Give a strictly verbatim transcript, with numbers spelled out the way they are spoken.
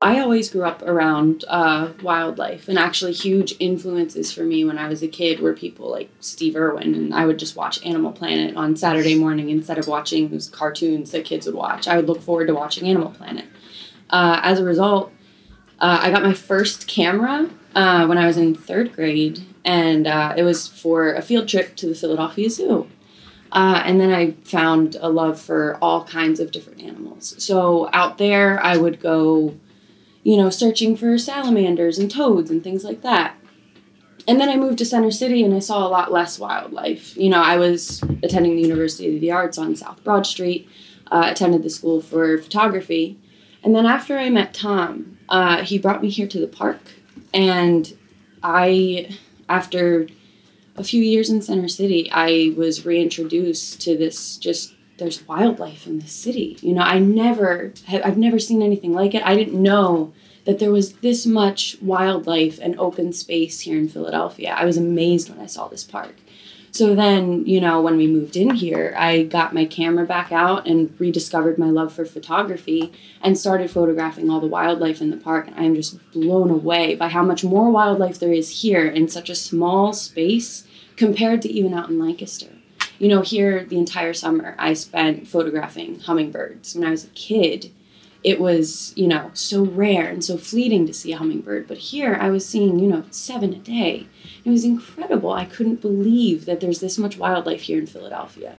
I always grew up around uh, wildlife, and actually huge influences for me when I was a kid were people like Steve Irwin, and I would just watch Animal Planet on Saturday morning instead of watching those cartoons that kids would watch. I would look forward to watching Animal Planet. Uh, as a result, uh, I got my first camera uh, when I was in third grade, and uh, it was for a field trip to the Philadelphia Zoo. Uh, and then I found a love for all kinds of different animals. So out there, I would go, you know, searching for salamanders and toads and things like that. And then I moved to Center City and I saw a lot less wildlife. You know, I was attending the University of the Arts on South Broad Street, uh, attended the school for photography. And then after I met Tom, uh, he brought me here to the park. And I, after a few years in Center City, I was reintroduced to this just, there's wildlife in this city. You know, I never, I've never seen anything like it. I didn't know that there was this much wildlife and open space here in Philadelphia. I was amazed when I saw this park. So then, you know, when we moved in here, I got my camera back out and rediscovered my love for photography and started photographing all the wildlife in the park. And I'm just blown away by how much more wildlife there is here in such a small space compared to even out in Lancaster. You know, here the entire summer I spent photographing hummingbirds. When I was a kid, it was, you know, so rare and so fleeting to see a hummingbird. But here I was seeing, you know, seven a day. It was incredible. I couldn't believe that there's this much wildlife here in Philadelphia.